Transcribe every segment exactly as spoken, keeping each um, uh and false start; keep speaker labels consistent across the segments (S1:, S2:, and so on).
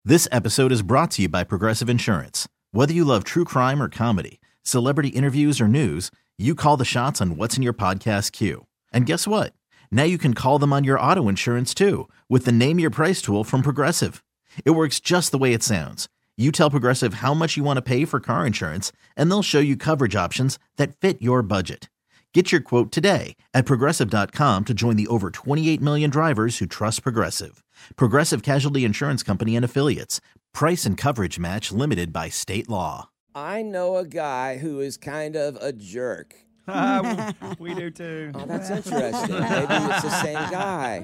S1: This episode is brought to you by Progressive Insurance. Whether you love true crime or comedy, celebrity interviews or news, you call the shots on what's in your podcast queue. And guess what? Now you can call them on your auto insurance too with the Name Your Price tool from Progressive. It works just the way it sounds. You tell Progressive how much you want to pay for car insurance, and they'll show you coverage options that fit your budget. Get your quote today at Progressive dot com to join the over twenty-eight million drivers who trust Progressive. Progressive Casualty Insurance Company and Affiliates. Price and coverage match limited by state law.
S2: I know a guy who is kind of a jerk.
S3: Uh, we do too.
S2: Oh, that's interesting. Maybe it's the same guy.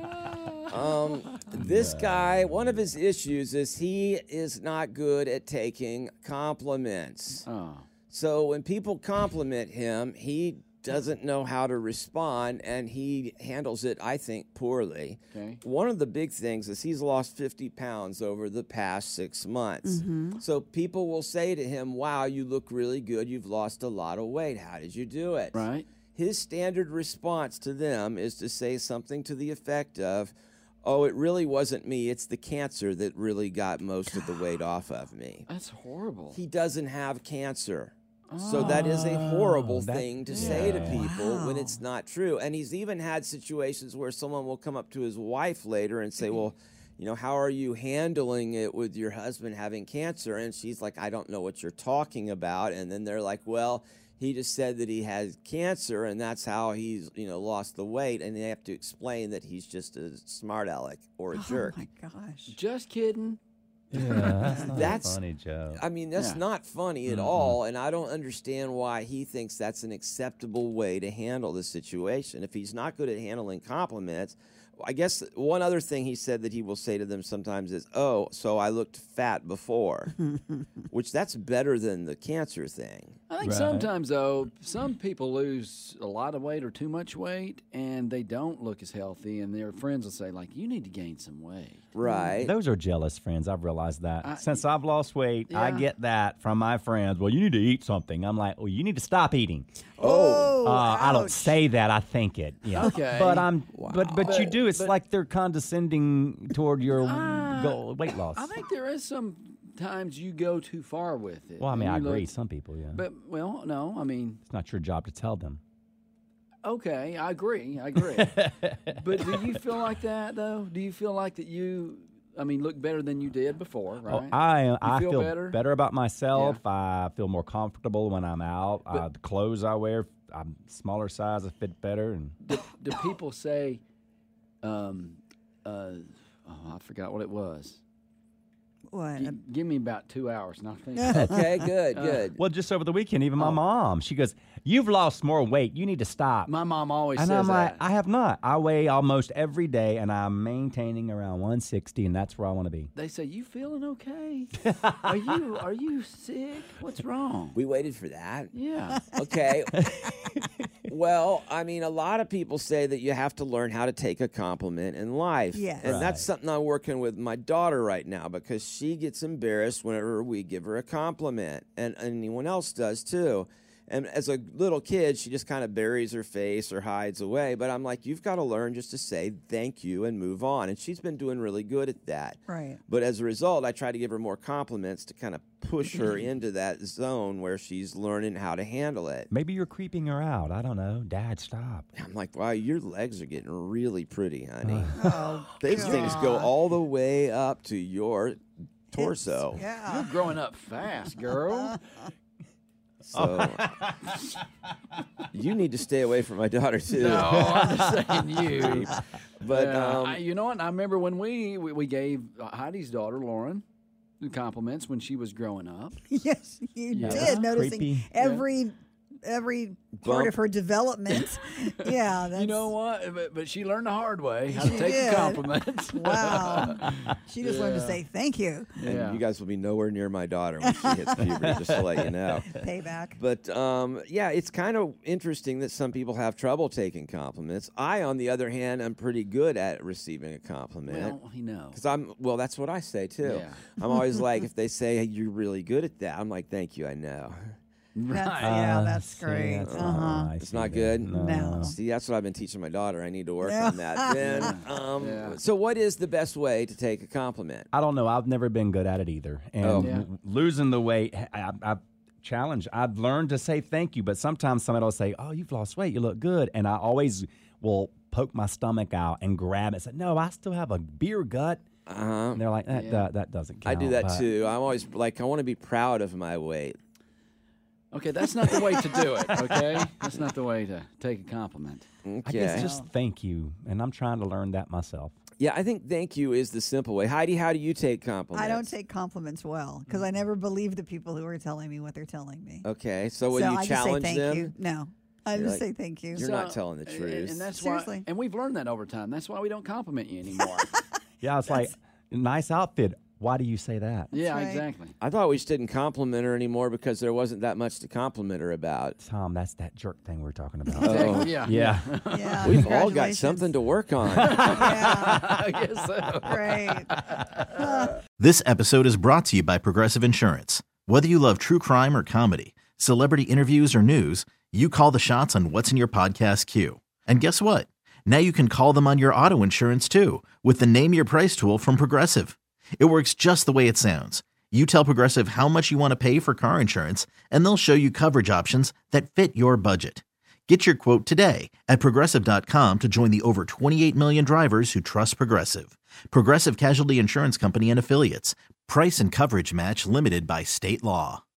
S2: Um, this guy, one of his issues is he is not good at taking compliments.
S4: Oh.
S2: So when people compliment him, he doesn't know how to respond, and he handles it, I think, poorly.
S4: Okay.
S2: One of the big things is he's lost fifty pounds over the past six months.
S5: Mm-hmm.
S2: So people will say to him, wow, you look really good. You've lost a lot of weight. How did you do it?
S4: Right.
S2: His standard response to them is to say something to the effect of, oh, it really wasn't me. It's the cancer that really got most of the weight off of me.
S4: That's horrible.
S2: He doesn't have cancer. So that is a horrible
S3: that-
S2: thing to say to
S3: yeah.
S2: people
S5: Wow.
S2: when it's not true. And he's even had situations where someone will come up to his wife later and say, well, you know, how are you handling it with your husband having cancer? And she's like, I don't know what you're talking about. And then they're like, well, he just said that he has cancer, and that's how he's, you know, lost the weight. And they have to explain that he's just a smart aleck or a jerk.
S5: Oh my gosh.
S4: Just kidding.
S3: Yeah, that's not
S2: That's-
S3: a funny joke.
S2: I mean, that's
S4: Yeah.
S2: not funny at all, and I don't understand why he thinks that's an acceptable way to handle the situation. If he's not good at handling compliments, I guess one other thing he said that he will say to them sometimes is, oh, so I looked fat before, which that's better than the cancer thing.
S4: I think
S3: Right.
S4: sometimes, though, some people lose a lot of weight or too much weight, and they don't look as healthy, and their friends will say, like, you need to gain some weight.
S2: Right.
S3: Those are jealous friends. I've realized that.
S4: I-
S3: Since I've lost weight, I
S4: Yeah.
S3: get that from my friends. Well, you need to eat something. I'm like, well, you need to stop eating.
S2: Oh.
S3: Uh, I don't
S5: ouch.
S3: say that. I think it. Yeah.
S4: Okay.
S3: But I'm. But but you
S4: But-
S3: do. It's
S4: but-
S3: like they're condescending toward your
S4: Ah,
S3: goal, weight loss.
S4: I think there is some times you go too far with it.
S3: well, I mean,
S4: and
S3: I
S4: you
S3: agree.
S4: look-
S3: Some people, yeah.
S4: But, well, no, I mean,
S3: it's not your job to tell them.
S4: okay, I agree. I agree. But do you feel like that, though? Do you feel like that you, I mean, look better than you did before, right?
S3: Oh, I I
S4: feel
S3: feel
S4: better?
S3: about myself. I feel more comfortable when I'm out. uh,
S4: But-
S3: the clothes I wear, I'm smaller size. I fit better. And
S4: do, do people say, um, uh, oh, I forgot what it was.
S5: What?
S4: G- give me about two hours, and I'll think.
S2: Okay, good, good.
S3: well, just over the weekend, even my
S4: Oh.
S3: mom, she goes, "You've lost more weight. You need to stop."
S4: My mom always
S3: and
S4: says
S3: I'm like,
S4: that.
S3: I have not. I weigh almost every day, and I'm maintaining around one sixty, and that's where I want to be.
S4: They say, "You feeling okay? are you are you sick? What's wrong?"
S2: We waited for that.
S4: Yeah.
S2: Okay. Well, I mean, a lot of people say that you have to learn how to take a compliment in life.
S5: Yes.
S2: And
S3: Right.
S2: that's something I'm working with my daughter right now because she gets embarrassed whenever we give her a compliment, and anyone else does too. And as a little kid, she just kind of buries her face or hides away. But I'm like, you've got to learn just to say thank you and move on. And she's been doing really good at that.
S5: Right.
S2: But as a result, I try to give her more compliments to kind of push her into that zone where she's learning how to handle it.
S3: Maybe you're creeping her out. I don't know. Dad, stop.
S2: I'm like, wow, your legs are getting really pretty, honey.
S5: Oh,
S2: These things go
S5: God.
S2: all the way up to your torso.
S5: Yeah.
S4: You're growing up fast, girl.
S2: So you need to stay away from my daughter too.
S4: No, I'm just saying you.
S2: But
S4: Yeah,
S2: um,
S4: I, you know what? I remember when we we, we gave Heidi's daughter Lauren the compliments when she was growing up.
S5: Yes, you
S4: Yeah.
S5: did. Noticing
S3: Creepy.
S5: every every part
S2: Bump.
S5: of her development. Yeah. That's,
S4: You know what? But, but she learned the hard way how to
S5: She
S4: take
S5: did.
S4: a compliment.
S5: Wow. She just learned to
S4: Yeah.
S5: say thank you.
S2: and
S4: Yeah.
S2: you guys will be nowhere near my daughter when she hits puberty, just to let you know.
S5: Payback.
S2: But um, yeah, it's kind of interesting that some people have trouble taking compliments. I, on the other hand, am pretty good at receiving a compliment.
S4: Well, he knows.
S2: Because I'm, well, that's what I say too.
S4: Yeah.
S2: I'm always like, if they say, hey, you're really good at that, I'm like, thank you, I know.
S5: That's,
S4: Right.
S5: yeah,
S3: Uh,
S5: that's
S3: see,
S5: great.
S3: that's
S5: uh
S3: not
S5: huh.
S3: nice
S2: It's not
S3: either.
S2: good?
S5: No.
S2: See, that's what I've been teaching my daughter. I need to work
S5: Yeah.
S2: on that. Then, um,
S4: Yeah.
S2: so what is the best way to take a compliment?
S3: I don't know. I've never been good at it either. And
S2: Oh.
S4: Yeah.
S3: l- losing the weight, I, I, I've challenged. I've learned to say thank you, but sometimes somebody will say, "Oh, you've lost weight. You look good," and I always will poke my stomach out and grab it. Say, "No, I still have a beer gut."
S2: Uh huh.
S3: And they're like, "That
S4: Yeah.
S3: that, that doesn't
S2: I
S3: count."
S2: do that
S3: but
S2: too. I'm always like, I want to be proud of my weight.
S4: Okay, that's not the way to do it. Okay, that's not the way to take a compliment.
S3: I
S2: Okay.
S3: guess just thank you, and I'm trying to learn that myself.
S2: Yeah, I think thank you is the simple way. Heidi, how do you take compliments?
S5: I don't take compliments well because I never believe the people who are telling me what they're telling me.
S2: Okay, so when
S5: so
S2: you
S5: I
S2: challenge
S5: just say thank
S2: them,
S5: you. No, I
S2: You're
S5: just
S2: like,
S5: say thank you.
S2: you're not telling the
S4: and-
S2: truth.
S4: and that's
S5: Seriously.
S4: why. And we've learned that over time. That's why we don't compliment you anymore.
S3: Yeah, it's like nice outfit. Why do you say that?
S4: yeah,
S5: right.
S4: exactly.
S2: I thought we just didn't compliment her anymore because there wasn't that much to compliment her about.
S3: Tom, that's that jerk thing we're talking about.
S2: Oh.
S4: yeah.
S3: Yeah.
S5: Yeah,
S2: We've all got
S5: congratulations.
S2: something to work on.
S5: Yeah,
S4: I guess so.
S5: great.
S1: This episode is brought to you by Progressive Insurance. Whether you love true crime or comedy, celebrity interviews or news, you call the shots on what's in your podcast queue. And guess what? Now you can call them on your auto insurance too with the Name Your Price tool from Progressive. It works just the way it sounds. You tell Progressive how much you want to pay for car insurance, and they'll show you coverage options that fit your budget. Get your quote today at Progressive dot com to join the over twenty-eight million drivers who trust Progressive. Progressive Casualty Insurance Company and Affiliates. Price and coverage match limited by state law.